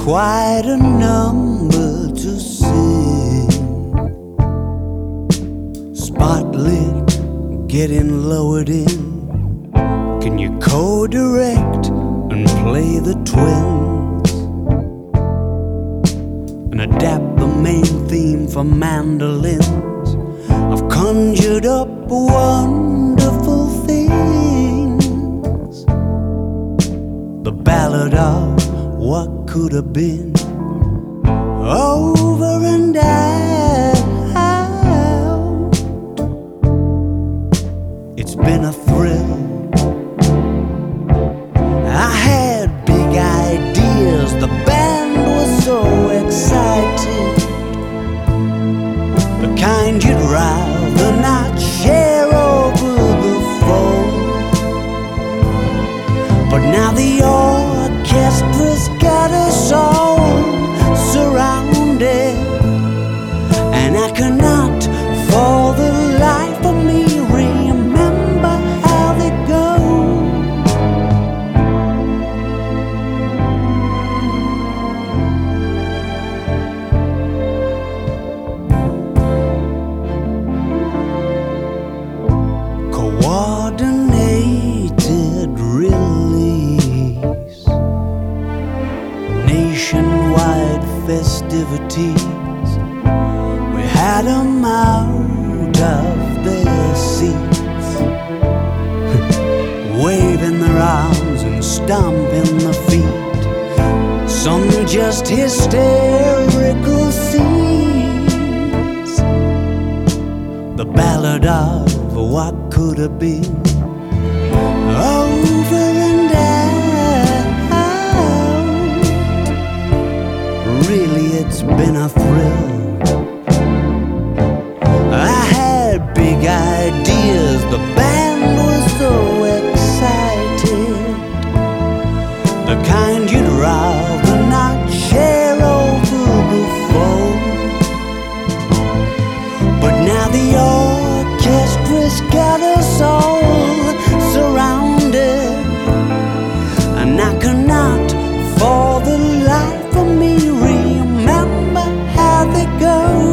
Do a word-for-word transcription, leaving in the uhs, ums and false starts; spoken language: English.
quite a number to sing. Spotlit, getting lowered in. Can you co-direct and play the twins and adapt the main theme for mandolins? I've conjured up wonderful things, the ballad of what could have been, over and out. It's been a thrill. I had big ideas, the band was so excited, the kind you'd rather not share over the phone. But now the orchestra's got us all surrounded, and I cannot for the life of me remember how they go. Coordinated release, nationwide festivities. We had 'em out of their seats, waving their arms and stomping their feet. Some just hysterical scenes, the ballad of what could have been, over and out. Really, it's been a thrill. I had big ideas, the band was so excited, the kind you'd rather not share over the phone. But now the orchestra's got us all surrounded, and I cannot for the life of me remember how they go.